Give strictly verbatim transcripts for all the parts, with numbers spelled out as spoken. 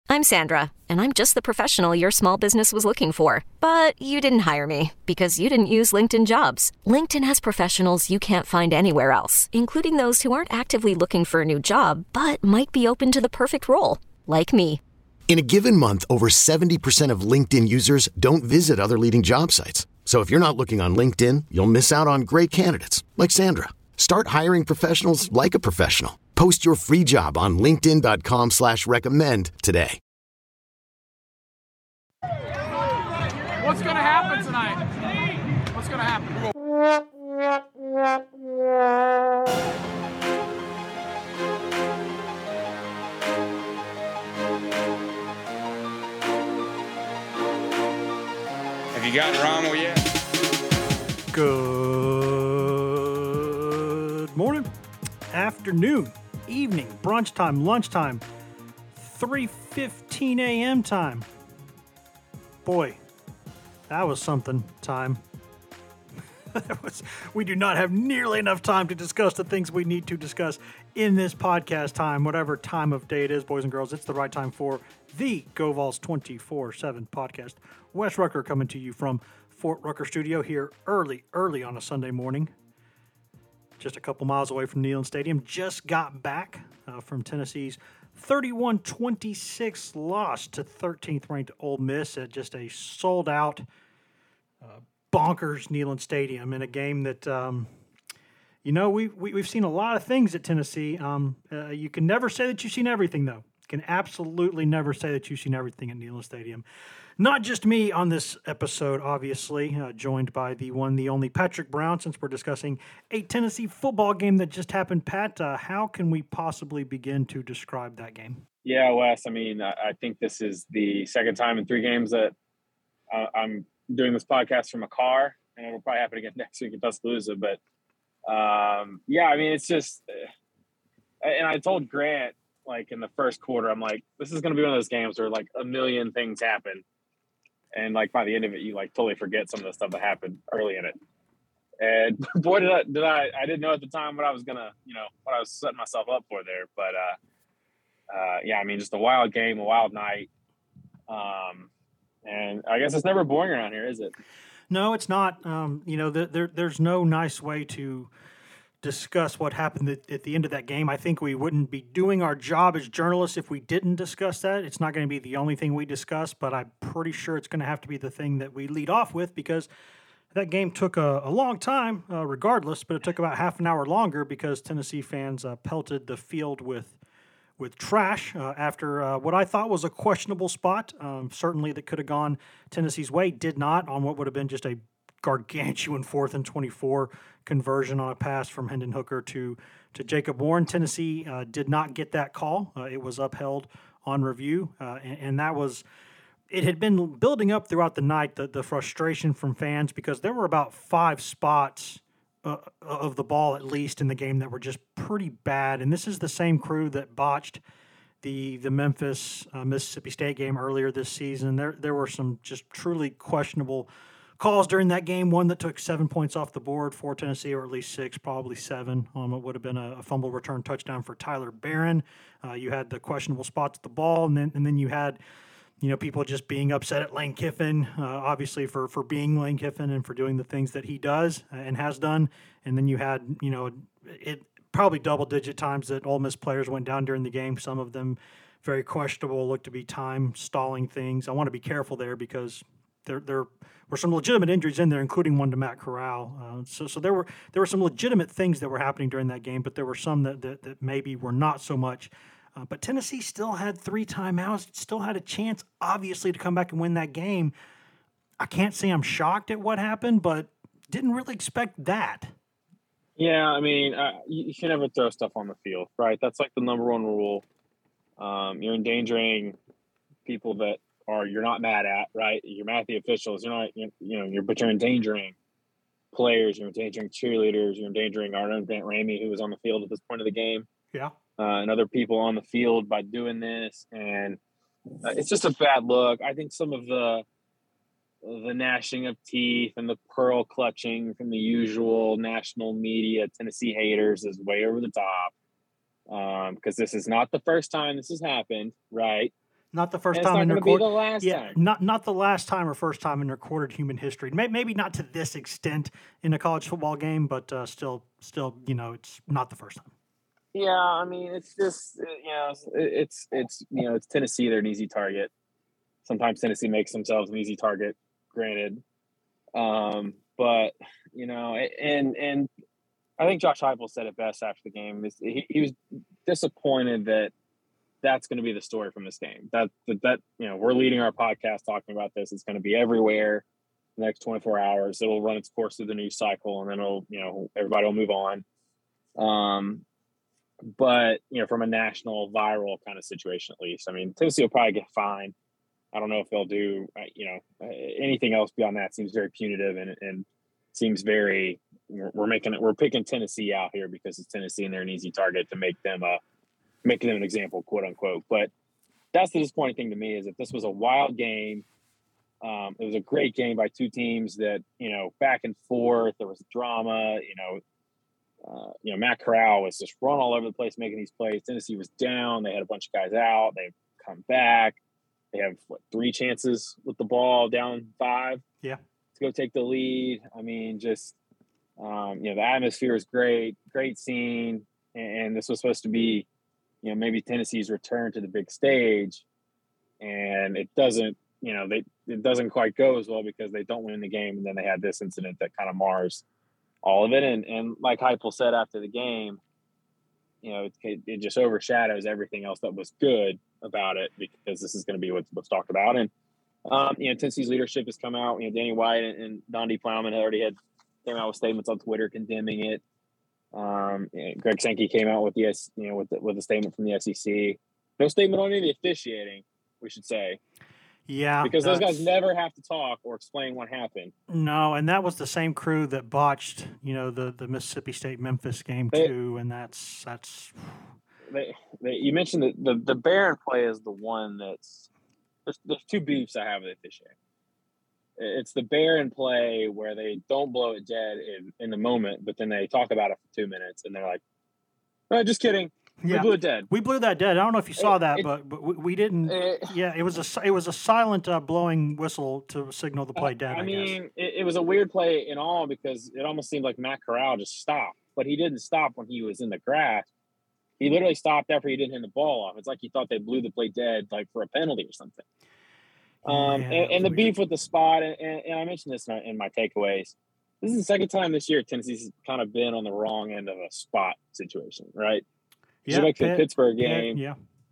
I'm Sandra, and I'm just the professional your small business was looking for. But you didn't hire me because you didn't use LinkedIn Jobs. LinkedIn has professionals you can't find anywhere else, including those who aren't actively looking for a new job, but might be open to the perfect role, like me. In a given month, over seventy percent of LinkedIn users don't visit other leading job sites. So if you're not looking on LinkedIn, you'll miss out on great candidates like Sandra. Start hiring professionals like a professional. Post your free job on linkedin.com slash recommend today. What's going to happen tonight? What's going to happen? Have you gotten Rommel yet? Good morning, afternoon, evening, brunch time, lunchtime, three fifteen a.m. time. Boy, that was something time. that was, we do not have nearly enough time to discuss the things we need to discuss in this podcast time, whatever time of day it is, boys and girls. It's the right time for the Go Vols twenty-four seven podcast. Wes Rucker coming to you from Fort Rucker Studio here early, early on a Sunday morning. Just a couple miles away from Neyland Stadium. Just got back uh, from Tennessee's thirty-one twenty-six loss to thirteenth ranked Ole Miss at just a sold-out, uh, bonkers Neyland Stadium in a game that, um, you know, we, we, we've seen a lot of things at Tennessee. Um, uh, you can never say that you've seen everything, though. You can absolutely never say that you've seen everything at Neyland Stadium. Not just me on this episode, obviously, uh, joined by the one, the only Patrick Brown, since we're discussing a Tennessee football game that just happened. Pat, uh, how can we possibly begin to describe that game? Yeah, Wes, I mean, I think this is the second time in three games that uh, I'm doing this podcast from a car, and it'll probably happen again next week in Tuscaloosa. But, um, yeah, I mean, it's just – and I told Grant, like, in the first quarter, I'm like, this is going to be one of those games where, like, a million things happen. And, like, by the end of it, you, like, totally forget some of the stuff that happened early in it. And, boy, did I – did I, I didn't know at the time what I was going to – you know, what I was setting myself up for there. But, uh, uh, yeah, I mean, just a wild game, a wild night. Um, and I guess it's never boring around here, is it? No, it's not. Um, you know, the, there, there's no nice way to discuss what happened at, at the end of that game. I think we wouldn't be doing our job as journalists if we didn't discuss that. It's not going to be the only thing we discuss, but I'm pretty sure it's going to have to be the thing that we lead off with, because that game took a, a long time uh, regardless, but it took about half an hour longer because Tennessee fans uh, pelted the field with with trash uh, after uh, what I thought was a questionable spot. Um, certainly that could have gone Tennessee's way, did not, on what would have been just a gargantuan fourth and twenty-four conversion on a pass from Hendon Hooker to to Jacob Warren. Tennessee uh, did not get that call. Uh, it was upheld on review, uh, and, and that was – it had been building up throughout the night, the, the frustration from fans, because there were about five spots uh, of the ball at least in the game that were just pretty bad. And this is the same crew that botched the the Memphis uh, Mississippi State game earlier this season. There there were some just truly questionable calls during that game. One that took seven points off the board for Tennessee, or at least six, probably seven. Um, it would have been a, a fumble return touchdown for Tyler Barron. Uh, you had the questionable spots at the ball, and then and then you had, you know, people just being upset at Lane Kiffin, uh, obviously for, for being Lane Kiffin and for doing the things that he does and has done. And then you had, you know, it probably double-digit times that Ole Miss players went down during the game. Some of them very questionable, looked to be time stalling things. I want to be careful there because there there were some legitimate injuries in there, including one to Matt Corral. Uh, so so there were there were some legitimate things that were happening during that game, but there were some that that, that maybe were not so much. Uh, but Tennessee still had three timeouts, still had a chance, obviously, to come back and win that game. I can't say I'm shocked at what happened, but didn't really expect that. Yeah, I mean, uh, you, you can never throw stuff on the field, right? That's like the number one rule. Um, you're endangering people that are you're not mad at, right? You're mad at the officials. You're not, you you know, you're but you're endangering players. You're endangering cheerleaders. You're endangering our own Grant Ramey, who was on the field at this point of the game. Yeah. Uh, and other people on the field by doing this, and uh, it's just a bad look. I think some of the the gnashing of teeth and the pearl clutching from the usual national media Tennessee haters is way over the top, because um, this is not the first time this has happened, right? Not the first And time it's in not their going to be court. the last yeah, time. not not the last time or first time in recorded human history. May, maybe not to this extent in a college football game, but uh, still, still, you know, it's not the first time. Yeah, I mean, it's just, you know, it's, it's, you know, it's Tennessee. They're an easy target. Sometimes Tennessee makes themselves an easy target, granted. Um, but, you know, and, and I think Josh Heupel said it best after the game. He, he was disappointed that that's going to be the story from this game. That, that, that, you know, we're leading our podcast talking about this. It's going to be everywhere the next twenty-four hours. It'll run its course through the news cycle, and then it'll, you know, everybody will move on. Um, But, you know, from a national viral kind of situation, at least, I mean, Tennessee will probably get fined. I don't know if they'll do, you know, anything else beyond that seems very punitive and, and seems very, we're making it, we're picking Tennessee out here because it's Tennessee and they're an easy target to make them a, making them an example, quote unquote. But that's the disappointing thing to me is that this was a wild game. Um, it was a great game by two teams that, you know, back and forth, there was drama, you know, Uh, you know, Matt Corral was just run all over the place making these plays. Tennessee was down. They had a bunch of guys out. They come back. They have, what, three chances with the ball down five? Yeah. To go take the lead. I mean, just, um, you know, the atmosphere is great. Great scene. And, and this was supposed to be, you know, maybe Tennessee's return to the big stage. And it doesn't, you know, they it doesn't quite go as well because they don't win the game. And then they had this incident that kind of mars all of it. And, and like Heupel said after the game, you know, it, it just overshadows everything else that was good about it because this is going to be what's, what's talked about. And, um, you know, Tennessee's leadership has come out. You know, Danny White and, and Don D. Plowman already had came out with statements on Twitter condemning it. Um, Greg Sankey came out with the, you know, with the, with a statement from the S E C. No statement on any of the officiating, we should say. Yeah, because those guys never have to talk or explain what happened. No, and that was the same crew that botched, you know, the, the Mississippi State Memphis game they, too, and that's that's. They, they, you mentioned that the the Barron play is the one that's there's, there's two beefs I have with officiating. It's the Barron play where they don't blow it dead in, in the moment, but then they talk about it for two minutes and they're like, "Oh, just kidding." We yeah. blew it dead. We blew that dead. I don't know if you saw it, that, it, but but we, we didn't. It, yeah, it was a it was a silent uh, blowing whistle to signal the play dead. I, I mean, guess. It, it was a weird play in all because it almost seemed like Matt Corral just stopped, but he didn't stop when he was in the grass. He literally stopped after he didn't hit the ball off. It's like he thought they blew the play dead, like for a penalty or something. Um, Man, and, and the weird. beef with the spot, and, and, and I mentioned this in my, in my takeaways. This is the second time this year Tennessee's kind of been on the wrong end of a spot situation, right? Yeah, back to the Pitt, Pittsburgh Pitt, game. yeah.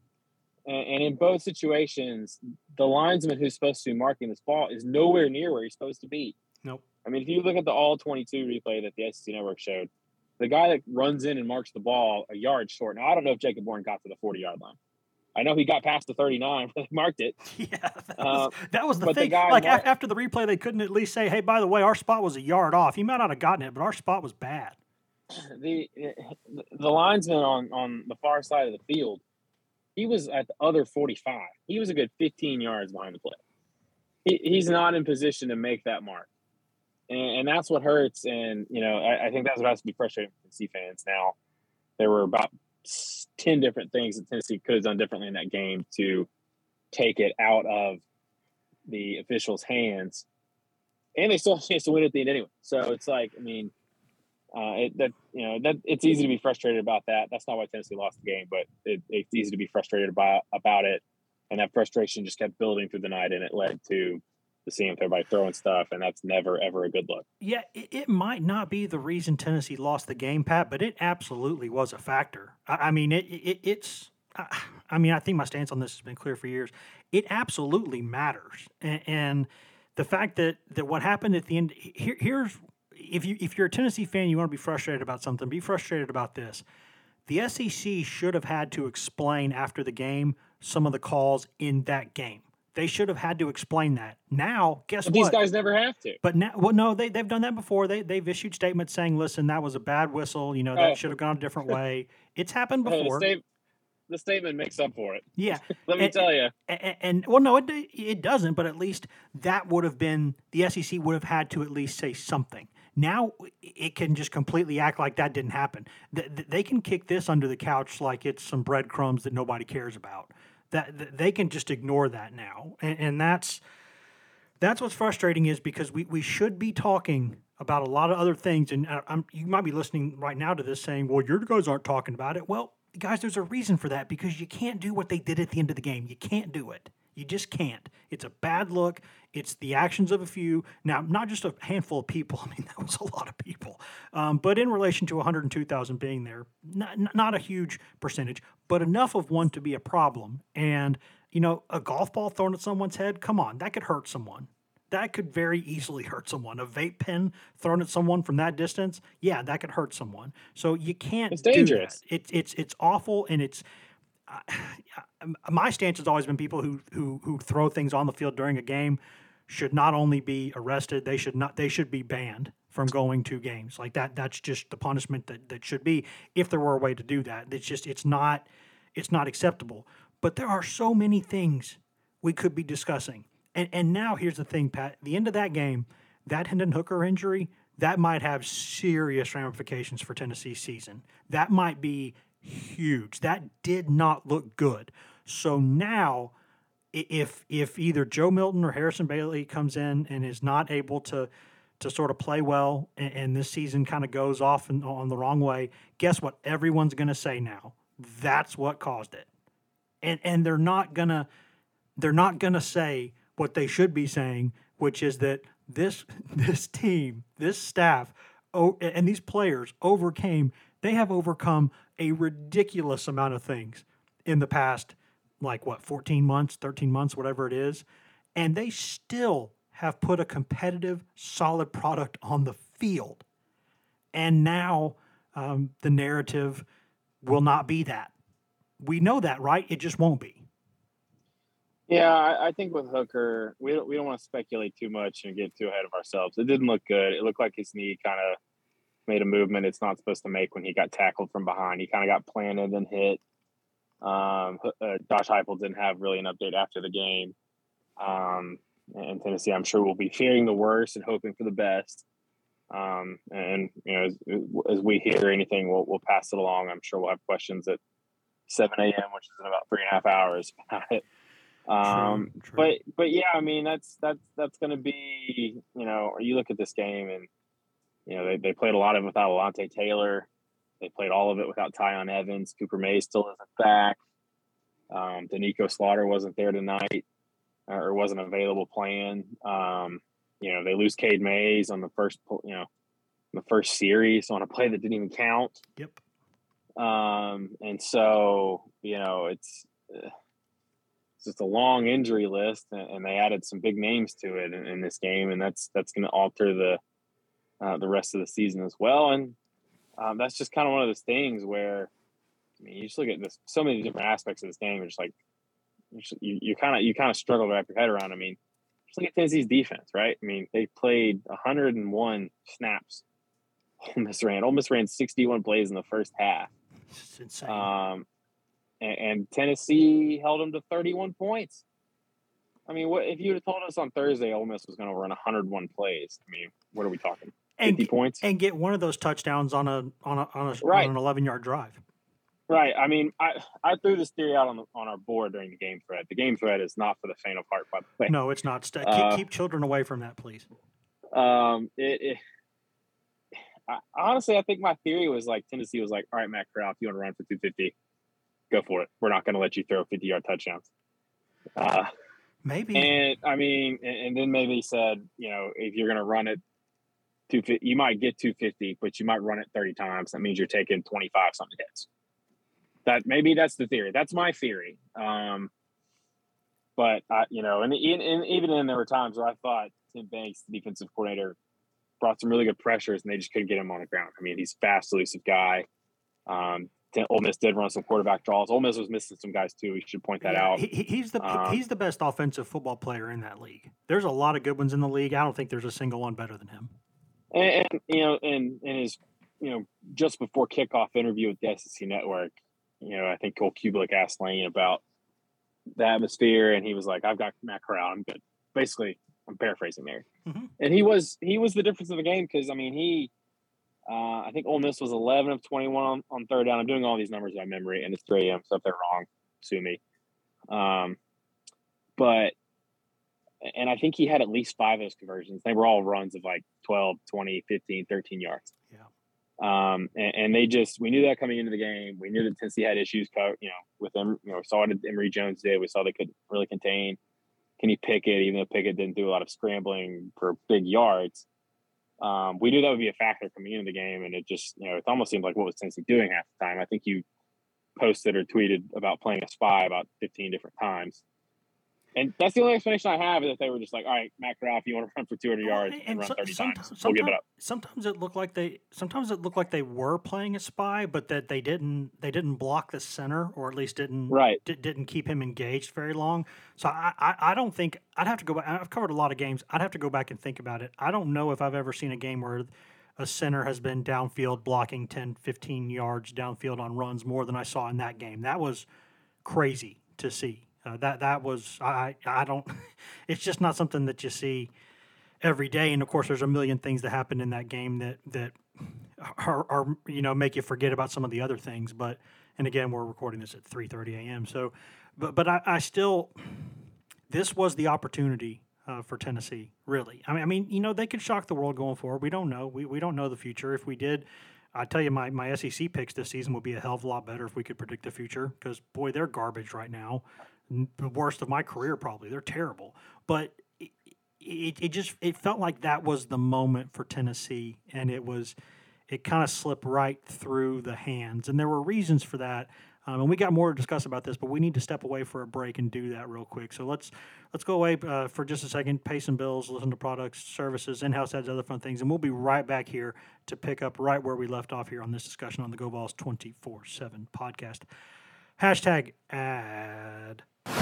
And, and in both situations, the linesman who's supposed to be marking this ball is nowhere near where he's supposed to be. Nope. I mean, if you look at the all twenty-two replay that the S E C Network showed, the guy that runs in and marks the ball a yard short. Now, I don't know if Jacob Bourne got to the forty-yard line. I know he got past the thirty-nine when they marked it. Yeah, that was, uh, that was the thing. The guy like marked, after the replay, they couldn't at least say, "Hey, by the way, our spot was a yard off." He might not have gotten it, but our spot was bad. The the linesman on, on the far side of the field, he was at the other forty-five. He was a good fifteen yards behind the play. He, he's not in position to make that mark. And, and that's what hurts. And, you know, I, I think that's what has to be frustrating for Tennessee fans now. There were about ten different things that Tennessee could have done differently in that game to take it out of the officials' hands. And they still have a chance to win at the end anyway. So it's like, I mean, Uh, it, that you know that it's easy to be frustrated about that. That's not why Tennessee lost the game, but it, it's easy to be frustrated about about it, and that frustration just kept building through the night, and it led to the scene with everybody throwing stuff, and that's never ever a good look. Yeah, it, it might not be the reason Tennessee lost the game, Pat, but it absolutely was a factor. I, I mean, it, it it's. I, I mean, I think my stance on this has been clear for years. It absolutely matters, and, and the fact that that what happened at the end. Here, here's. If you if you're a Tennessee fan, you want to be frustrated about something, be frustrated about this. The S E C should have had to explain after the game some of the calls in that game. They should have had to explain that. Now, guess but what? These guys never have to. But now, well, no, they they've done that before. They they've issued statements saying, "Listen, that was a bad whistle. You know, that oh. should have gone a different way." It's happened before. Oh, the, state, the statement makes up for it. Yeah, let me and, tell you. And, and well, no, it it doesn't. But at least that would have been the S E C would have had to at least say something. Now it can just completely act like that didn't happen. They can kick this under the couch like it's some breadcrumbs that nobody cares about. That, that they can just ignore that now, and, and that's that's what's frustrating is because we, we should be talking about a lot of other things, and I'm, you might be listening right now to this saying, well, your guys aren't talking about it. Well, guys, there's a reason for that because you can't do what they did at the end of the game. You can't do it. You just can't. It's a bad look. It's the actions of a few. Now, not just a handful of people. I mean, that was a lot of people. Um, but in relation to one hundred two thousand being there, not, not a huge percentage, but enough of one to be a problem. And, you know, a golf ball thrown at someone's head, come on, that could hurt someone. That could very easily hurt someone. A vape pen thrown at someone from that distance, yeah, that could hurt someone. So you can't It's do dangerous. that. It's it's it's awful, and it's uh, my stance has always been people who who who throw things on the field during a game should not only be arrested, they should not they should be banned from going to games. Like that that's just the punishment that, that should be if there were a way to do that. It's just it's not it's not acceptable. But there are so many things we could be discussing. And and now here's the thing, Pat. The end of that game, that Hendon Hooker injury, that might have serious ramifications for Tennessee's season. That might be huge. That did not look good. So now, if if either Joe Milton or Harrison Bailey comes in and is not able to to sort of play well, and, and this season kind of goes off in, on the wrong way, guess what? Everyone's going to say now that's what caused it, and and they're not gonna they're not gonna say what they should be saying, which is that this this team, this staff, oh, and these players overcame, they have overcome a ridiculous amount of things in the past, like what, fourteen months, thirteen months, whatever it is, and they still have put a competitive, solid product on the field. And now um, the narrative will not be that. We know that, right? It just won't be. Yeah, I, I think with Hooker, we don't, we don't want to speculate too much and get too ahead of ourselves. It didn't look good. It looked like his knee kind of made a movement it's not supposed to make when he got tackled from behind. He kind of got planted and hit. Um, uh, Josh Heupel didn't have really an update after the game. Um, and Tennessee, I'm sure, will be fearing the worst and hoping for the best. Um, and, you know, as, as we hear anything, we'll, we'll pass it along. I'm sure we'll have questions at seven a.m., which is in about three and a half hours about it. Um, true, true. but, but yeah, I mean, that's, that's, that's going to be, you know, you look at this game and, you know, they, they played a lot of it without Alontae Taylor. They played all of it without Tyon Evans. Cooper May still isn't back. Um, Danico Slaughter wasn't there tonight or wasn't available playing. Um, you know, they lose Cade Mays on the first, you know, the first series on a play that didn't even count. Yep. Um, and so, you know, it's, uh, it's just a long injury list, and, and they added some big names to it in, in this game, and that's that's going to alter the uh, the rest of the season as well. And um, that's just kind of one of those things where, I mean, you just look at this, so many different aspects of this game. It's just like you you kind of you kind of struggle to wrap your head around. I mean, just look at Tennessee's defense, right? I mean, they played one hundred one snaps. Ole Miss ran. Ole Miss ran sixty-one plays in the first half. It's insane. Um, and, and Tennessee held them to thirty-one points. I mean, what if you would have told us on Thursday Ole Miss was going to run one hundred one plays? I mean, what are we talking? fifty and, points and get one of those touchdowns on a on a on, a, right. on an eleven-yard drive. Right. I mean, I, I threw this theory out on the, on our board during the game thread. The game thread is not for the faint of heart, by the way. No, it's not. Keep, uh, keep children away from that, please. Um, it, it I, honestly, I think my theory was like Tennessee was like, all right, Matt Corral, if you want to run for two fifty, go for it. We're not going to let you throw fifty-yard touchdowns. Uh, maybe. And, I mean, and, and then maybe said, you know, if you're going to run it, two fifty, you might get two fifty, but you might run it thirty times. That means you're taking twenty-five something hits. That maybe that's the theory. That's my theory. Um, but, I, you know, and, and, and even then there were times where I thought Tim Banks, the defensive coordinator, brought some really good pressures, and they just couldn't get him on the ground. I mean, he's a fast, elusive guy. Um, Ole Miss did run some quarterback draws. Ole Miss was missing some guys too. We should point that yeah, out. He, he's the um, he's the best offensive football player in that league. There's a lot of good ones in the league. I don't think there's a single one better than him. And, and you know, and in his, you know, just before kickoff interview with the S E C Network, you know, I think Cole Kubelik asked Lane about the atmosphere, and he was like, "I've got Matt Corral. I'm good." Basically, I'm paraphrasing there. Mm-hmm. And he was he was the difference in the game because I mean he, uh, I think Ole Miss was eleven of twenty-one on, on third down. I'm doing all these numbers by memory, and it's three a.m. So if they're wrong, sue me. Um, but, and I think he had at least five of those conversions. They were all runs of like twelve, twenty, fifteen, thirteen yards. Yeah. Um, and, and they just, we knew that coming into the game. We knew that Tennessee had issues, you know, with them. You know, we saw it Emory Jones did. We saw they couldn't really contain Kenny Pickett, even though Pickett didn't do a lot of scrambling for big yards. Um, we knew that would be a factor coming into the game, and it just, you know, it almost seemed like what was Tennessee doing half the time. I think you posted or tweeted about playing a spy about fifteen different times. And that's the only explanation I have, is that they were just like, all right, Matt Corral, if you want to run for two hundred yards and, and run so, thirty times, we'll give it up. Sometimes it looked like they sometimes it looked like they were playing a spy, but that they didn't they didn't block the center, or at least didn't right. d- didn't keep him engaged very long. So I, I I don't think I'd have to go back. I've covered a lot of games. I'd have to go back and think about it. I don't know if I've ever seen a game where a center has been downfield blocking ten, fifteen yards downfield on runs more than I saw in that game. That was crazy to see. Uh, that that was I I don't. It's just not something that you see every day. And of course, there's a million things that happened in that game that that are, are you know make you forget about some of the other things. But and again, we're recording this at three thirty a.m. So, but but I, I still, this was the opportunity uh, for Tennessee. Really, I mean, I mean, you know, they could shock the world going forward. We don't know. We we don't know the future. If we did, I tell you, my my S E C picks this season would be a hell of a lot better if we could predict the future. Because boy, they're garbage right now. The worst of my career, probably. They're terrible. But it, it, it just it felt like that was the moment for Tennessee, and it was it kind of slipped right through the hands. And there were reasons for that. Um, and we got more to discuss about this, but we need to step away for a break and do that real quick. So let's let's go away uh, for just a second, pay some bills, listen to products, services, in-house ads, other fun things, and we'll be right back here to pick up right where we left off here on this discussion on the Go Vols twenty-four seven podcast. Hashtag ad.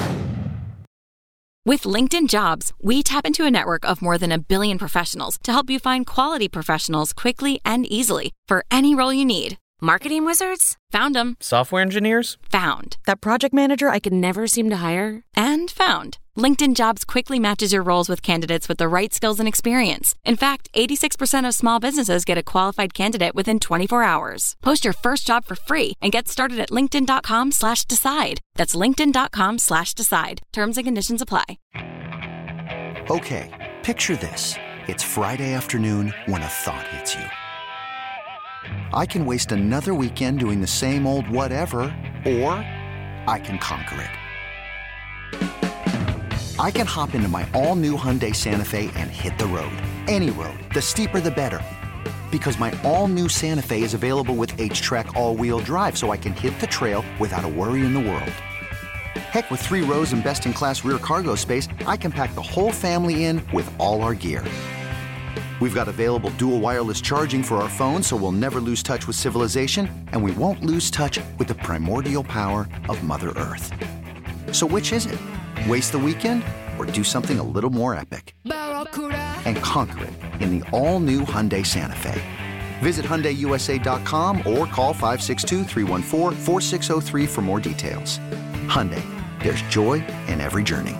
With LinkedIn Jobs, we tap into a network of more than a billion professionals to help you find quality professionals quickly and easily for any role you need. Marketing wizards? Found them. Software engineers? Found. That project manager I could never seem to hire? And found. LinkedIn Jobs quickly matches your roles with candidates with the right skills and experience. In fact, eighty-six percent of small businesses get a qualified candidate within twenty-four hours. Post your first job for free and get started at linkedin.com slash decide. That's linkedin.com slash decide. Terms and conditions apply. Okay, picture this. It's Friday afternoon when a thought hits you. I can waste another weekend doing the same old whatever, or I can conquer it. I can hop into my all-new Hyundai Santa Fe and hit the road. Any road. The steeper, the better. Because my all-new Santa Fe is available with H-Track all-wheel drive, so I can hit the trail without a worry in the world. Heck, with three rows and best-in-class rear cargo space, I can pack the whole family in with all our gear. We've got available dual wireless charging for our phones, so we'll never lose touch with civilization, and we won't lose touch with the primordial power of Mother Earth. So which is it? Waste the weekend or do something a little more epic? And conquer it in the all-new Hyundai Santa Fe. Visit Hyundai U S A dot com or call five six two, three one four, four six zero three for more details. Hyundai, there's joy in every journey.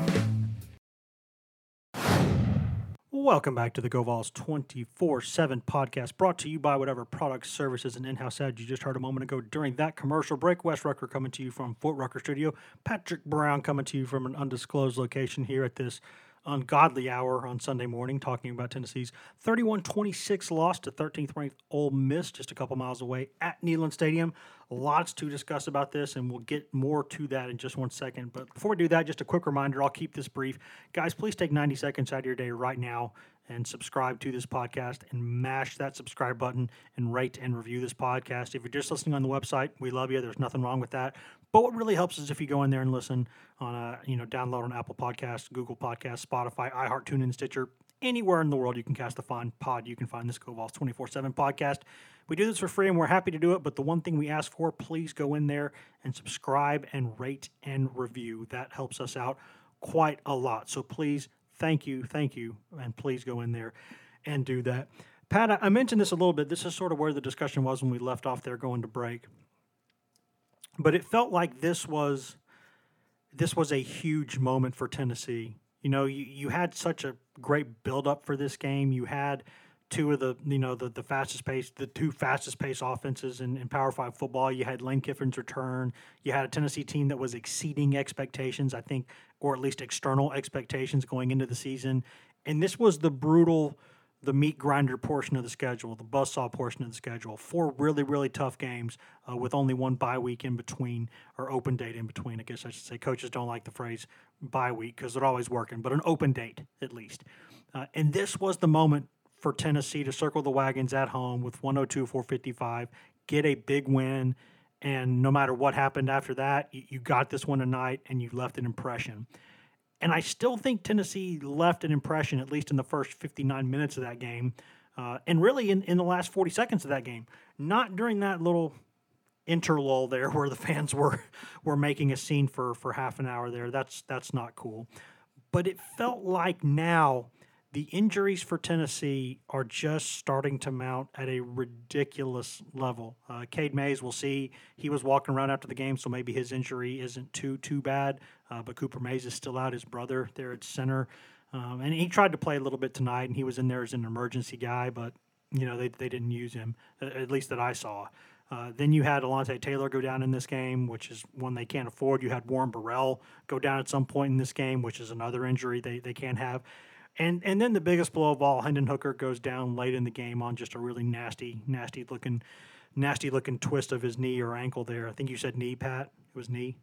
Welcome back to the Go Vols twenty-four seven podcast, brought to you by whatever products, services, and in-house ads you just heard a moment ago during that commercial break. Wes Rucker coming to you from Fort Rucker Studio. Patrick Brown coming to you from an undisclosed location here at this ungodly hour on Sunday morning, talking about Tennessee's thirty-one twenty-six loss to thirteenth ranked Ole Miss, just a couple miles away at Neyland Stadium. Lots to discuss about this, and we'll get more to that in just one second. But before we do that, just a quick reminder, I'll keep this brief. Guys, please take ninety seconds out of your day right now and subscribe to this podcast and mash that subscribe button and rate and review this podcast. If you're just listening on the website, we love you. There's nothing wrong with that. But what really helps is if you go in there and listen on a, you know, download on Apple Podcasts, Google Podcasts, Spotify, iHeart, TuneIn, Stitcher, anywhere in the world you can cast a fine pod, you can find this Go Vols twenty-four seven podcast. We do this for free and we're happy to do it, but the one thing we ask for, please go in there and subscribe and rate and review. That helps us out quite a lot. So please, thank you, thank you, and please go in there and do that. Pat, I mentioned this a little bit. This is sort of where the discussion was when we left off there going to break. But it felt like this was this was a huge moment for Tennessee. You know, you, you had such a great build-up for this game. You had two of the you know the, the fastest pace, the two fastest pace offenses in, in Power Five football. You had Lane Kiffin's return. You had a Tennessee team that was exceeding expectations, I think, or at least external expectations going into the season. And this was the brutal, the meat grinder portion of the schedule, the buzzsaw portion of the schedule. Four really, really tough games uh, with only one bye week in between, or open date in between. I guess I should say. Coaches don't like the phrase bye week because they're always working, but an open date at least. Uh, and this was the moment for Tennessee to circle the wagons at home with one oh two, four fifty-five, get a big win, and no matter what happened after that, you, you got this one tonight and you left an impression. And I still think Tennessee left an impression, at least in the first fifty-nine minutes of that game, uh, and really in, in the last forty seconds of that game. Not during that little interlull there where the fans were were making a scene for, for half an hour there. That's that's not cool. But it felt like now the injuries for Tennessee are just starting to mount at a ridiculous level. Uh, Cade Mays, we'll see. He was walking around after the game, so maybe his injury isn't too, too bad. Uh, but Cooper Mays is still out, his brother there at center. Um, and he tried to play a little bit tonight, and he was in there as an emergency guy, but, you know, they, they didn't use him, at least that I saw. Uh, then you had Alontae Taylor go down in this game, which is one they can't afford. You had Warren Burrell go down at some point in this game, which is another injury they, they can't have. And and then the biggest blow of all, Hendon Hooker goes down late in the game on just a really nasty, nasty looking, nasty looking twist of his knee or ankle there. I think you said knee, Pat. It was knee.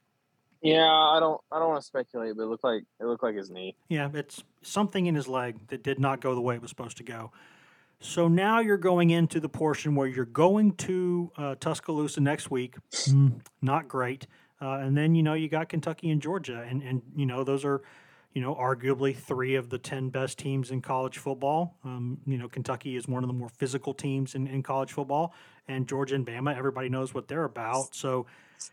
Yeah, I don't I don't want to speculate, but it looked like it looked like his knee. Yeah, it's something in his leg that did not go the way it was supposed to go. So now you're going into the portion where you're going to uh, Tuscaloosa next week. Mm, not great. Uh, and then, you know, you got Kentucky and Georgia. And, and, you know, those are, you know, arguably three of the ten best teams in college football. Um, you know, Kentucky is one of the more physical teams in, in college football. And Georgia and Bama, everybody knows what they're about. So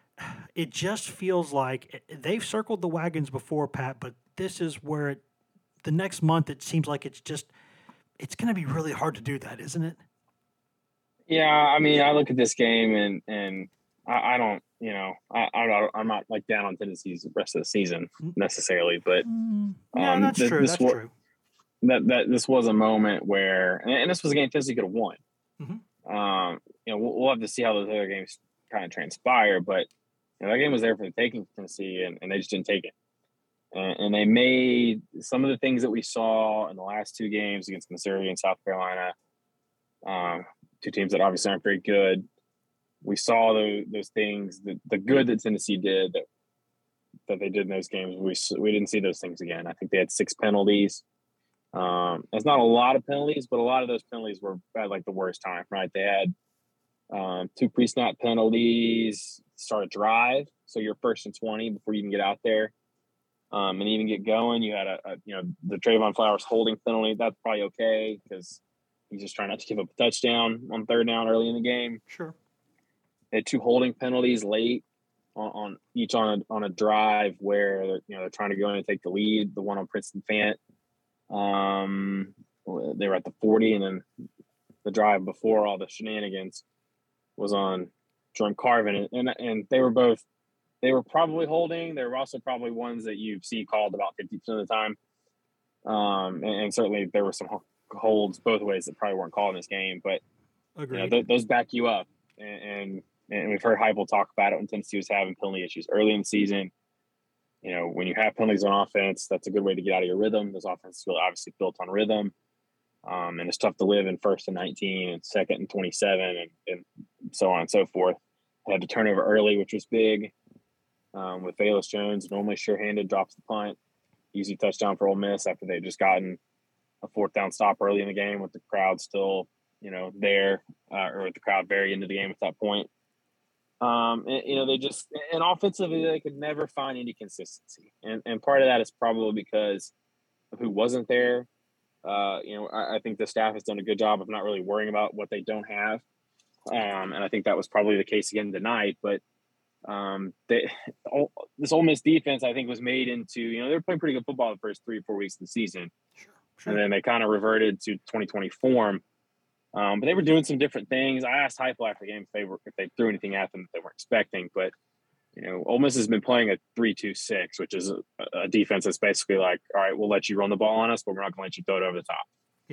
it just feels like they've circled the wagons before, Pat, but this is where it, the next month it seems like it's just – it's going to be really hard to do that, isn't it? Yeah, I mean, I look at this game and and I, I don't, you know, I, I I'm not like down on Tennessee's rest of the season necessarily, but mm, yeah, um, that's th- true. This That's was, true. That that this was a moment where, and, and this was a game Tennessee could have won. Mm-hmm. Um, you know, we'll, we'll have to see how those other games kind of transpire, but you know, that game was there for the taking for Tennessee, and, and they just didn't take it. And, and they made some of the things that we saw in the last two games against Missouri and South Carolina, um, two teams that obviously aren't very good. We saw those, those things, the, the good that Tennessee did, that, that they did in those games. We we didn't see those things again. I think they had six penalties. Um, it's not a lot of penalties, but a lot of those penalties were at like the worst time, right? They had um, two pre-snap penalties, start a drive, so you're first and twenty before you can get out there. Um, and even get going. You had a, a, you know, the Trayvon Flowers holding penalty. That's probably okay because he's just trying not to give up a touchdown on third down early in the game. Sure. They had two holding penalties late on, on each on a, on a drive where you know they're trying to go in and take the lead. The one on Princeton Fant, um, they were at the forty, and then the drive before all the shenanigans was on Jerome Carvin, and and, and they were both. They were probably holding. They were also probably ones that you see called about fifty percent of the time. Um, and, and certainly there were some holds both ways that probably weren't called in this game. But you know, th- those back you up. And, and and we've heard Heupel talk about it when Tennessee was having penalty issues early in the season. You know, when you have penalties on offense, that's a good way to get out of your rhythm. Those offenses are obviously built on rhythm. Um, and it's tough to live in first and nineteen and second and twenty-seven and, and so on and so forth. They had to turn over early, which was big. Um, with Velus Jones, normally sure-handed, drops the punt. Easy touchdown for Ole Miss after they'd just gotten a fourth down stop early in the game with the crowd still, you know, there, uh, or with the crowd very into the game at that point. Um, and, you know, they just – and offensively, they could never find any consistency. And and part of that is probably because of who wasn't there. Uh, you know, I, I think the staff has done a good job of not really worrying about what they don't have. Um, and I think that was probably the case again tonight. But Um, they, all, this Ole Miss defense, I think, was made into, you know, they were playing pretty good football the first three or four weeks of the season. Sure, sure. And then they kind of reverted to twenty twenty form. Um, but they were doing some different things. I asked Heupel after the game if they were, if they threw anything at them that they weren't expecting. But, you know, Ole Miss has been playing a three two six, which is a, a defense that's basically like, all right, we'll let you run the ball on us, but we're not going to let you throw it over the top. Yeah.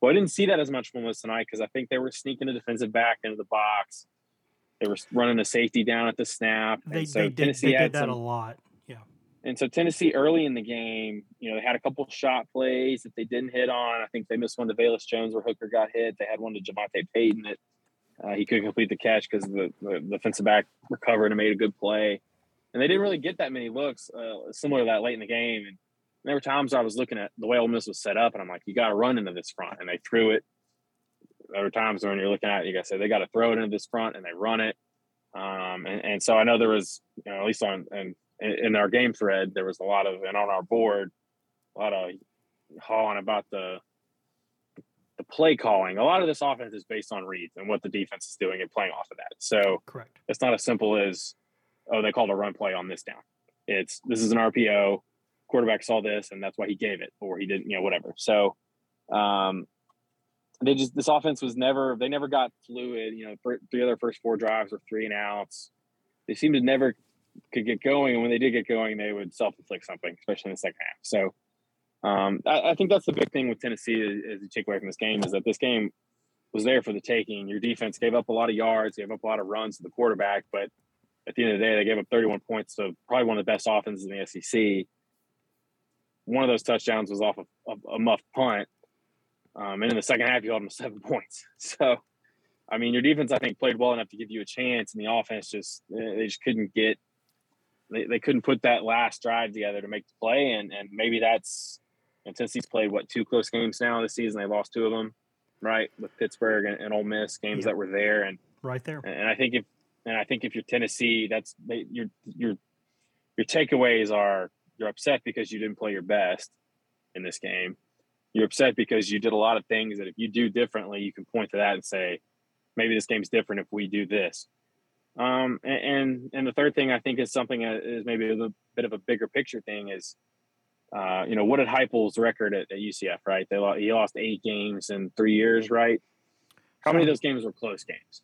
But I didn't see that as much from Ole Miss tonight because I think they were sneaking a defensive back into the box. They were running a safety down at the snap. They, and so they did, Tennessee they did had that some, a lot. Yeah. And so Tennessee early in the game, you know, they had a couple shot plays that they didn't hit on. I think they missed one to Velus Jones where Hooker got hit. They had one to Javonte Payton that uh, he couldn't complete the catch because the, the, the defensive back recovered and made a good play. And they didn't really get that many looks uh, similar to that late in the game. And there were times I was looking at the way Ole Miss was set up, and I'm like, you got to run into this front. And they threw it. There were times when you're looking at it, you got to say they got to throw it into this front, and they run it. Um, and, and so I know there was, you know, at least on and in our game thread, there was a lot of, and on our board, a lot of hawing about the the play calling. A lot of this offense is based on reads and what the defense is doing and playing off of that. So correct. It's not as simple as, oh, they called a run play on this down. It's this is an R P O. Quarterback saw this, and that's why he gave it, or he didn't, you know, whatever. So um, they just this offense was never they never got fluid. You know, for, three of their first four drives were three and outs. They seemed to never could get going, and when they did get going, they would self-inflict something, especially in the second half. So um, I, I think that's the big thing with Tennessee as you take away from this game is that this game was there for the taking. Your defense gave up a lot of yards, gave up a lot of runs to the quarterback, but at the end of the day, they gave up thirty-one points to probably one of the best offenses in the S E C. One of those touchdowns was off of, of a muff punt. Um, and in the second half, you held them to seven points. So, I mean, your defense, I think, played well enough to give you a chance, and the offense just, they just couldn't get, they, they couldn't put that last drive together to make the play. And, and maybe that's, you know, Tennessee's played, what, two close games now this season. They lost two of them, right, with Pittsburgh and, and Ole Miss, games yeah. that were there. And right there. And I think if, and I think if you're Tennessee, that's, they, your, your, your takeaways are, you're upset because you didn't play your best in this game. You're upset because you did a lot of things that if you do differently, you can point to that and say, maybe this game's different if we do this. Um, and, and and the third thing I think is something that is maybe a little bit of a bigger picture thing is, uh, you know, what did Heupel's record at, at U C F, right? They lost, he lost eight games in three years, right? How many of those games were close games?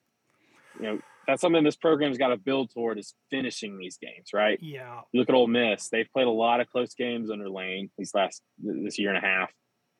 You know, that's something this program's got to build toward is finishing these games, right? Yeah. You look at Ole Miss; they've played a lot of close games under Lane these last this year and a half,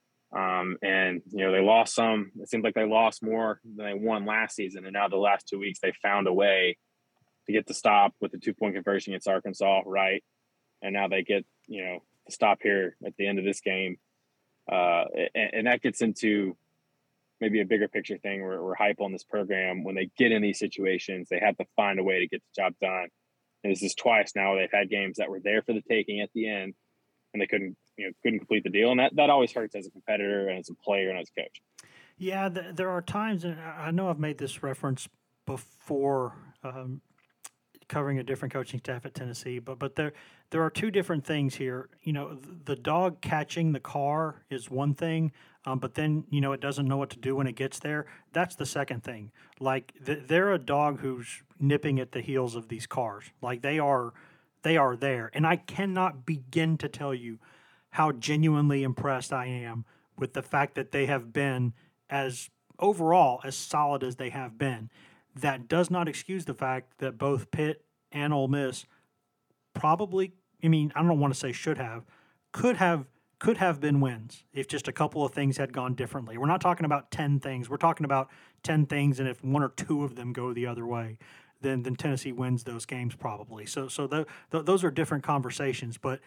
um, and you know they lost some. It seems like they lost more than they won last season, and now the last two weeks they found a way to get the stop with the two point conversion against Arkansas, right? And now they get you know the stop here at the end of this game, uh, and, and that gets into maybe a bigger picture thing where we're hype on this program. When they get in these situations, they have to find a way to get the job done. And this is twice now they've had games that were there for the taking at the end, and they couldn't, you know, couldn't complete the deal. And that, that always hurts as a competitor and as a player and as a coach. Yeah, th- there are times, and I know I've made this reference before, um, covering a different coaching staff at Tennessee, but but there there are two different things here. You know, the dog catching the car is one thing, um, but then you know it doesn't know what to do when it gets there. That's the second thing. Like th- they're a dog who's nipping at the heels of these cars. Like they are, they are there, and I cannot begin to tell you how genuinely impressed I am with the fact that they have been as overall as solid as they have been. That does not excuse the fact that both Pitt and Ole Miss probably, I mean, I don't want to say should have, could have, could have been wins if just a couple of things had gone differently. We're not talking about ten things. We're talking about ten things, and if one or two of them go the other way, then then Tennessee wins those games probably. So so the, the, those are different conversations. But,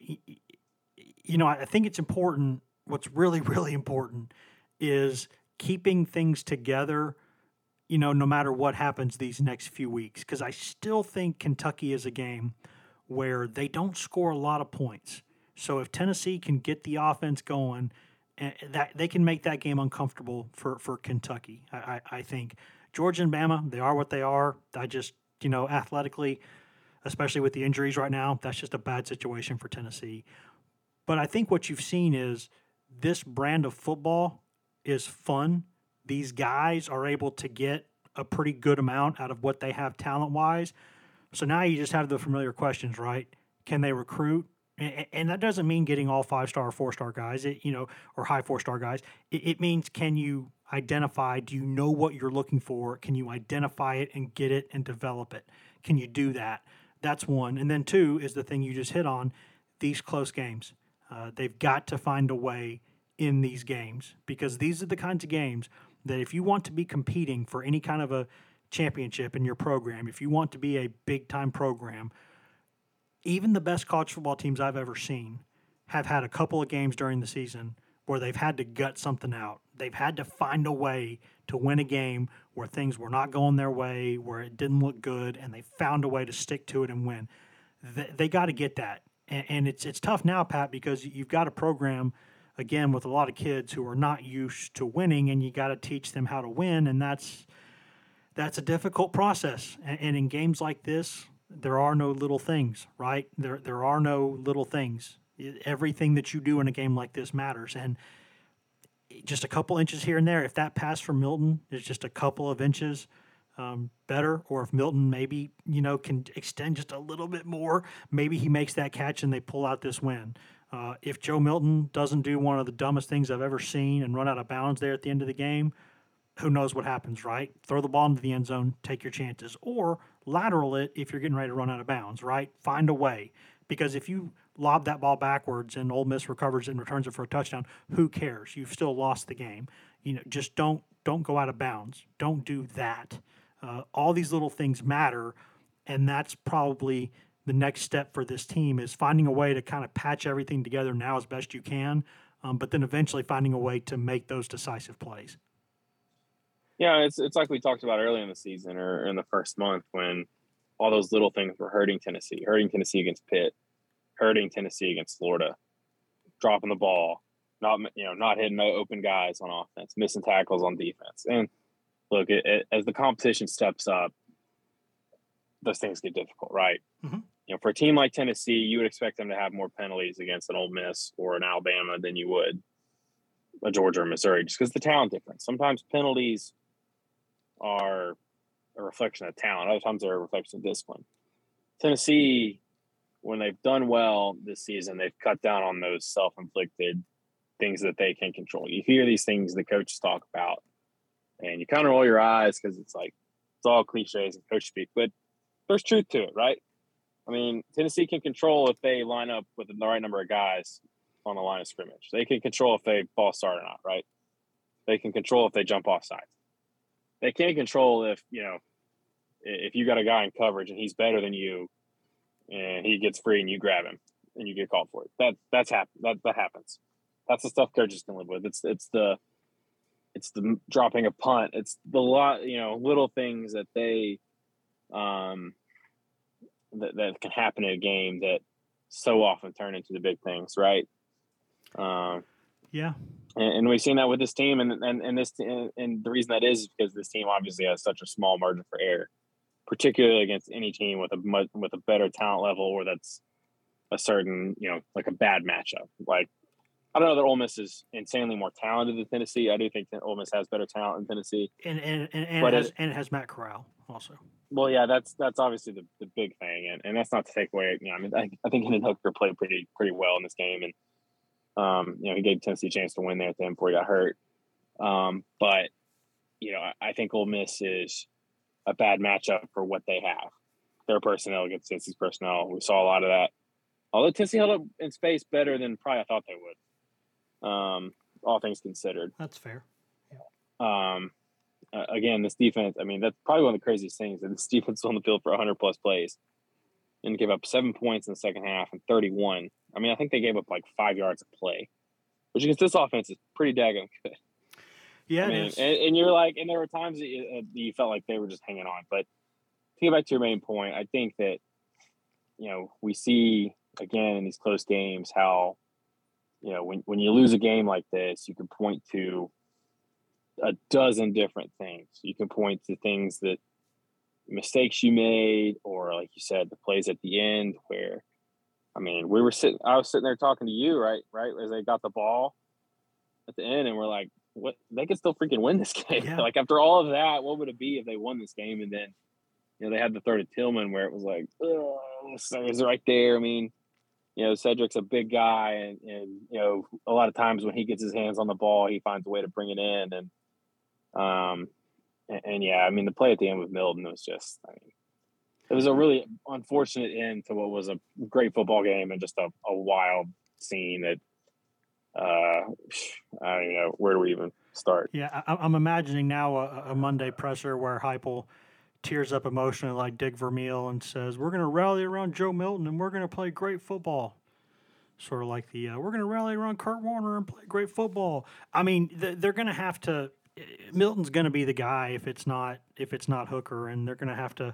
you know, I think it's important, what's really, really important is keeping things together, you know, no matter what happens these next few weeks, because I still think Kentucky is a game where they don't score a lot of points. So if Tennessee can get the offense going, that they can make that game uncomfortable for, for Kentucky. I, I, I think Georgia and Bama, they are what they are. I just, you know, athletically, especially with the injuries right now, that's just a bad situation for Tennessee. But I think what you've seen is this brand of football is fun. These guys are able to get a pretty good amount out of what they have talent-wise. So now you just have the familiar questions, right? Can they recruit? And that doesn't mean getting all five-star or four-star guys, it, you know, or high four-star guys. It, it means, can you identify, do you know what you're looking for? Can you identify it and get it and develop it? Can you do that? That's one. And then two is the thing you just hit on, these close games. Uh, they've got to find a way in these games, because these are the kinds of games that if you want to be competing for any kind of a championship in your program, if you want to be a big-time program, even the best college football teams I've ever seen have had a couple of games during the season where they've had to gut something out. They've had to find a way to win a game where things were not going their way, where it didn't look good, and they found a way to stick to it and win. They, they got to get that. And, and it's it's tough now, Pat, because you've got a program, again, with a lot of kids who are not used to winning, and you got to teach them how to win, and that's that's a difficult process. And, and in games like this, there are no little things, right? There there are no little things. Everything that you do in a game like this matters. And just a couple inches here and there, if that pass from Milton is just a couple of inches um, better, or if Milton maybe, you know, can extend just a little bit more, maybe he makes that catch and they pull out this win. Uh, if Joe Milton doesn't do one of the dumbest things I've ever seen and run out of bounds there at the end of the game, who knows what happens, right? Throw the ball into the end zone, take your chances. Or lateral it if you're getting ready to run out of bounds, right? Find a way. Because if you lob that ball backwards and Ole Miss recovers it and returns it for a touchdown, who cares? You've still lost the game. You know, just don't don't go out of bounds. Don't do that. Uh, all these little things matter, and that's probably the next step for this team, is finding a way to kind of patch everything together now as best you can, um, but then eventually finding a way to make those decisive plays. Yeah, it's it's like we talked about early in the season or in the first month when all those little things were hurting Tennessee, hurting Tennessee against Pitt, hurting Tennessee against Florida, dropping the ball, not you know not hitting no open guys on offense, missing tackles on defense. And look, it, it, as the competition steps up, those things get difficult, right? Mm-hmm. You know, for a team like Tennessee, you would expect them to have more penalties against an Ole Miss or an Alabama than you would a Georgia or Missouri, just because the talent difference. Sometimes penalties are a reflection of talent. Other times they're a reflection of discipline. Tennessee, when they've done well this season, they've cut down on those self-inflicted things that they can control. You hear these things the coaches talk about, and you kind of roll your eyes because it's like it's all cliches and coach speak, but there's truth to it, right? I mean, Tennessee can control if they line up with the right number of guys on the line of scrimmage. They can control if they false start or not, right? They can control if they jump off sides. They can't control if, you know, if you got a guy in coverage and he's better than you and he gets free and you grab him and you get called for it. That that's hap- that that happens. That's the stuff coaches can live with. It's it's the it's the dropping a punt. It's the lot, you know, little things that they um that, that can happen in a game that so often turn into the big things, right? Um Yeah. And, and we've seen that with this team, and and and this and, and the reason that is because this team obviously has such a small margin for error, particularly against any team with a with a better talent level or that's a certain, you know, like a bad matchup. Like, I don't know that Ole Miss is insanely more talented than Tennessee. I do think that Ole Miss has better talent than Tennessee, and and and, and but it has, it, and it has Matt Corral also. Well, yeah, that's that's obviously the, the big thing, and, and that's not to take away. You know, I mean, I, I think Hendon Hooker played pretty pretty well in this game, and um, you know, he gave Tennessee a chance to win there at the end before he got hurt. Um, but you know, I, I think Ole Miss is a bad matchup for what they have. Their personnel against Tennessee's personnel. We saw a lot of that. Although Tennessee held up in space better than probably I thought they would. Um, all things considered. That's fair. Yeah. Um, uh, again, this defense, I mean, that's probably one of the craziest things. That this defense was on the field for one hundred plus plays and gave up seven points in the second half and thirty-one. I mean, I think they gave up like five yards of play, which against this offense is pretty daggone good. Yeah, I mean, it is. And, and you're like, and there were times that you, uh, you felt like they were just hanging on. But to get back to your main point, I think that, you know, we see again in these close games how, you know, when, when you lose a game like this, you can point to a dozen different things. You can point to things that mistakes you made, or like you said, the plays at the end where, I mean, we were sitting, I was sitting there talking to you, right, right, as they got the ball at the end, and we're like, what, they could still freaking win this game. Yeah. Like after all of that, what would it be if they won this game? And then, you know, they had the third at Tillman where it was like, oh, so it was right there. I mean, you know, Cedric's a big guy, and, and, you know, a lot of times when he gets his hands on the ball, he finds a way to bring it in. And, um, and, and yeah, I mean, the play at the end with Milton was just, I mean, it was a really unfortunate end to what was a great football game and just a, a wild scene that uh, I don't even know, where do we even start? Yeah, I, I'm imagining now a, a Monday presser where Heupel tears up emotionally like Dick Vermeil and says, we're going to rally around Joe Milton and we're going to play great football. Sort of like the, uh, we're going to rally around Kurt Warner and play great football. I mean, th- they're going to have to, Milton's going to be the guy if it's not, if it's not Hooker, and they're going to have to,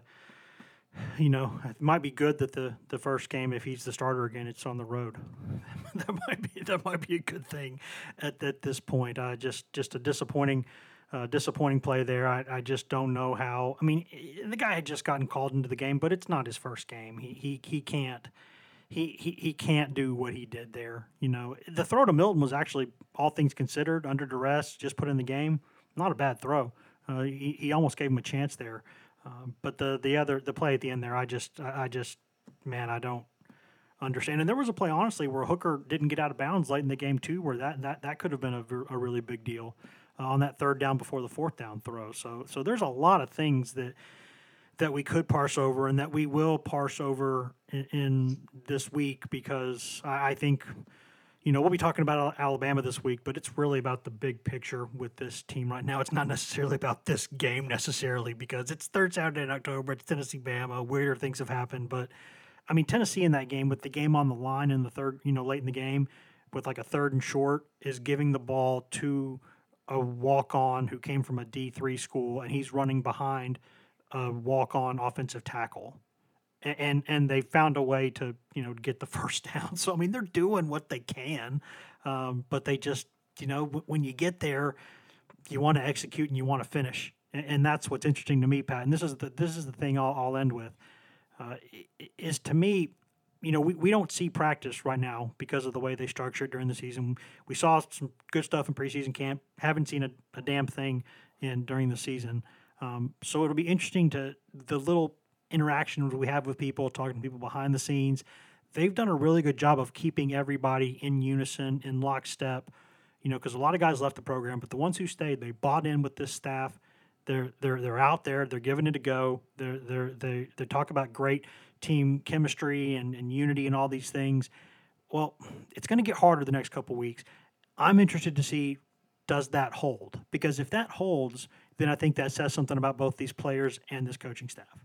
you know, it might be good that the, the first game, if he's the starter again, it's on the road. that might be, that might be a good thing at, at this point. Uh, just, just a disappointing, uh, disappointing play there. I, I just don't know how, I mean, the guy had just gotten called into the game, but it's not his first game. He, he, he can't, He, he he can't do what he did there. You know, the throw to Milton was actually, all things considered, under duress, just put in the game. Not a bad throw. Uh, he, he almost gave him a chance there. Um, but the the other the play at the end there, I just I, I just man, I don't understand. And there was a play, honestly, where Hooker didn't get out of bounds late in the game too, where that that, that could have been a, a really big deal uh, on that third down before the fourth down throw. So so there's a lot of things that. that we could parse over and that we will parse over in, in this week, because I, I think, you know, we'll be talking about Alabama this week, but it's really about the big picture with this team right now. It's not necessarily about this game necessarily, because it's third Saturday in October. It's Tennessee-Bama. Weirder things have happened. But, I mean, Tennessee in that game with the game on the line in the third, you know, late in the game with like a third and short is giving the ball to a walk-on who came from a D three school, and he's running behind a walk-on offensive tackle, and, and and they found a way to, you know, get the first down. So I mean, they're doing what they can, um, but they just, you know, w- when you get there, you want to execute and you want to finish, and, and that's what's interesting to me, Pat. And this is the this is the thing I'll, I'll end with, uh, is to me, you know, we, we don't see practice right now because of the way they structure it during the season. We saw some good stuff in preseason camp. Haven't seen a, a damn thing in during the season. Um, so it'll be interesting to the little interactions we have with people, talking to people behind the scenes. They've done a really good job of keeping everybody in unison, in lockstep, you know, because a lot of guys left the program, but the ones who stayed, they bought in with this staff. They're they're they're out there. They're giving it a go. They're they're they they talk about great team chemistry and, and unity and all these things. Well, it's going to get harder the next couple weeks. I'm interested to see, does that hold? Because if that holds, then I think that says something about both these players and this coaching staff.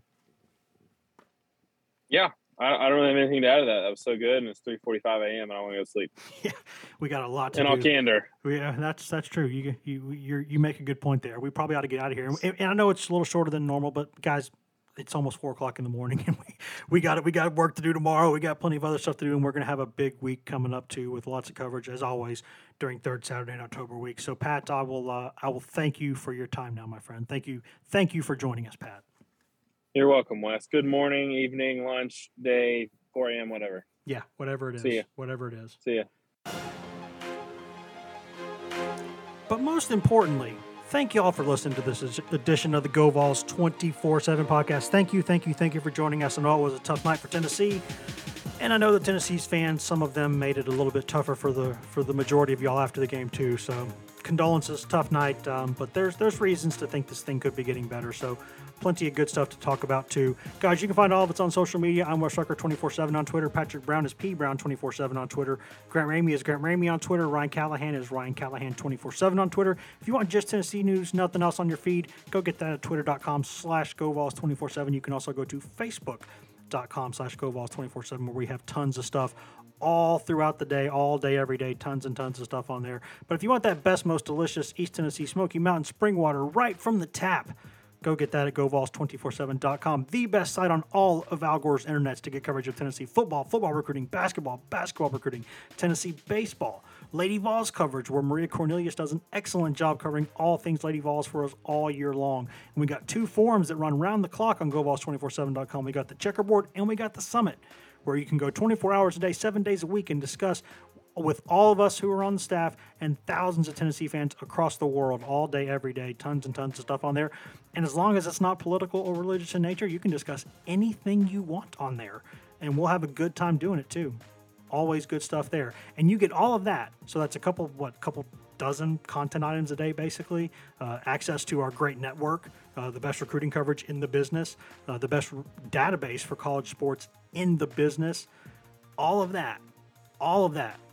Yeah, I, I don't really have anything to add to that. That was so good, and it's three forty-five a.m. and I want to go to sleep. Yeah, we got a lot to in do. all candor. Yeah, that's that's true. You you you you make a good point there. We probably ought to get out of here. And, and I know it's a little shorter than normal, but guys, it's almost four o'clock in the morning, and we we got it. We got work to do tomorrow. We got plenty of other stuff to do, and we're going to have a big week coming up too, with lots of coverage as always during third Saturday in October week. So Pat, I will uh, I will thank you for your time now, my friend. Thank you, thank you for joining us, Pat. You're welcome, Wes. Good morning, evening, lunch, day, four a.m., whatever. Yeah, whatever it is. See ya. Whatever it is. See ya. But most importantly, thank you all for listening to this edition of the Go Vols twenty-four seven podcast. Thank you, thank you, thank you for joining us. I know it was a tough night for Tennessee, and I know that Tennessee's fans, some of them made it a little bit tougher for the for the majority of y'all after the game too. So condolences, tough night, um, but there's there's reasons to think this thing could be getting better. So plenty of good stuff to talk about too. Guys, you can find all of it's on social media. I'm Wes Rucker twenty-four seven on Twitter. Patrick Brown is P Brown twenty-four seven on Twitter. Grant Ramey is Grant Ramey on Twitter. Ryan Callahan is Ryan Callahan twenty-four seven on Twitter. If you want just Tennessee news, nothing else on your feed, go get that at twitter.com slash GoVols247. You can also go to Facebook.com slash GoVols247, where we have tons of stuff all throughout the day, all day, every day, tons and tons of stuff on there. But if you want that best, most delicious East Tennessee Smoky Mountain spring water right from the tap, go get that at Go Vols two forty-seven dot com, the best site on all of Al Gore's internets to get coverage of Tennessee football, football recruiting, basketball, basketball recruiting, Tennessee baseball, Lady Vols coverage, where Maria Cornelius does an excellent job covering all things Lady Vols for us all year long. And we got two forums that run round the clock on Go Vols two forty-seven dot com. We got the Checkerboard and we got the Summit, where you can go twenty-four hours a day, seven days a week, and discuss with all of us who are on the staff and thousands of Tennessee fans across the world all day, every day, tons and tons of stuff on there. And as long as it's not political or religious in nature, you can discuss anything you want on there, and we'll have a good time doing it too. Always good stuff there. And you get all of that. So that's a couple, what, couple dozen content items a day, basically. Uh, access to our great network, uh, the best recruiting coverage in the business, uh, the best r- database for college sports in the business. All of that, all of that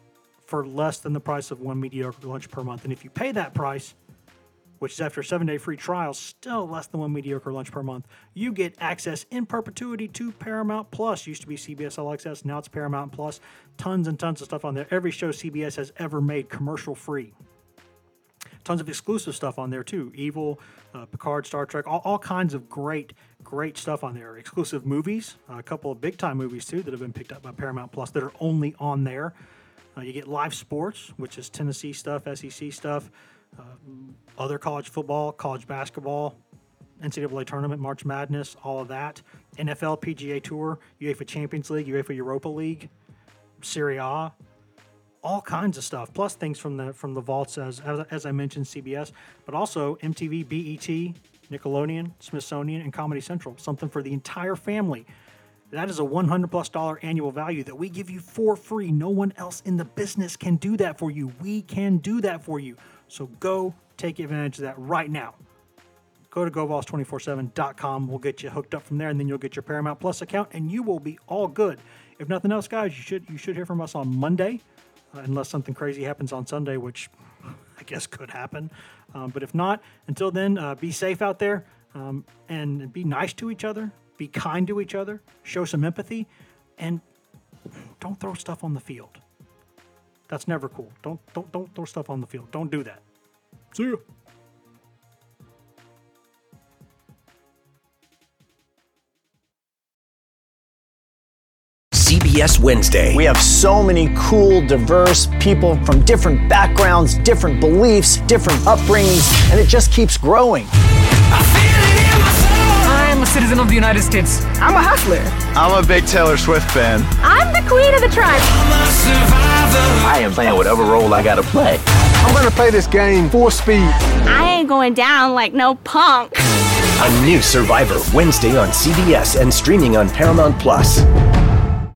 for less than the price of one mediocre lunch per month. And if you pay that price, which is after a seven-day free trial, still less than one mediocre lunch per month, you get access in perpetuity to Paramount Plus. Used to be C B S All Access, now it's Paramount Plus. Tons and tons of stuff on there. Every show C B S has ever made commercial-free. Tons of exclusive stuff on there, too. Evil, uh, Picard, Star Trek, all, all kinds of great, great stuff on there. Exclusive movies, uh, a couple of big-time movies, too, that have been picked up by Paramount Plus that are only on there. Uh, you get live sports, which is Tennessee stuff, S E C stuff, uh, other college football, college basketball, N C double A tournament, March Madness, all of that. N F L, P G A Tour, UEFA Champions League, UEFA Europa League, Serie A. All kinds of stuff, plus things from the from the vaults, as, as as I mentioned, C B S, but also M T V, B E T, Nickelodeon, Smithsonian, and Comedy Central. Something for the entire family. That is a one hundred plus dollar annual value that we give you for free. No one else in the business can do that for you. We can do that for you. So go take advantage of that right now. Go to go vols two four seven dot com. We'll get you hooked up from there, and then you'll get your Paramount Plus account, and you will be all good. If nothing else, guys, you should you should hear from us on Monday. Uh, unless something crazy happens on Sunday, which I guess could happen. Um, but if not, until then, uh, be safe out there um, and be nice to each other. Be kind to each other. Show some empathy. And don't throw stuff on the field. That's never cool. Don't, don't, don't throw stuff on the field. Don't do that. See ya. C B S Wednesday. We have so many cool, diverse people from different backgrounds, different beliefs, different upbringings, and it just keeps growing. I'm a citizen of the United States. I'm a hustler. I'm a big Taylor Swift fan. I'm the queen of the tribe. I am playing whatever role I gotta play. I'm gonna play this game full speed. I ain't going down like no punk. A new Survivor Wednesday on C B S and streaming on Paramount Plus.